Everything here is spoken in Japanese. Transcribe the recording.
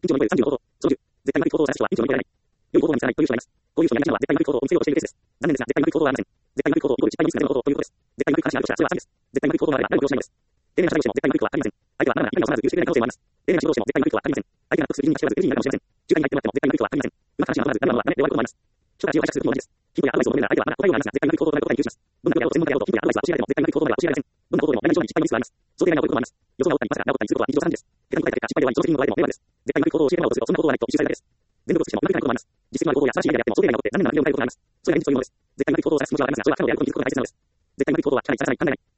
緊張の声35行動。絶対に悪い行動をさせる人は緊張の声でない。良い行動が見せないという人がいます。こういう人には絶対に悪い行動を見せようとしているケースです。残念ですが、絶対に悪い行動はありません。絶対に悪い行動イコール失敗につながることということです。絶対に悪い話があるとしたらそれは詐欺です。絶対に悪い行動があれば誰も利用しないのです。丁寧な社会をしても絶対に悪いことはありません。相手は何なら何をさらず許してくれない可能性もあります。丁寧な仕事をしても絶対に悪いことはありません。相手が納得する義理には近寄らず義理になるかもしれません。中間に入ってもらっても絶対に悪いことはありません。うまく話が合わず、何ならダメで終わることもあります。人たちを解釈すると同じです。ヒントやアドバイスを求めるなら相手はまだ答えをありますが、絶対に悪い行動となることに吸収します。どんなことやろうと専門家やろうとヒントやアドバイスは教えられても絶対に悪い行動までは教えられません。どんな行動でも何に失敗リスクがあります。想定内のこともあります。予想が起ったりまさかな起ったりすることは日常茶飯事です。結果に答えた結果失敗では日常責任を取られても迷惑です。絶対に悪い行動を教えてもらおうとするとそんな行動はないと一周されるだけです。全力を尽くしてもうまくいかないこともあります。実績のある行動や新しいアイデアであっても想定内のことで残念ながら理由を変えることがあります。それが現実というものです。絶対に悪い行動を探す気持ちはありますが、それは過去のやることに聞くことが大切なのです。絶対に悪い行動は汚い、さらさない、考えない。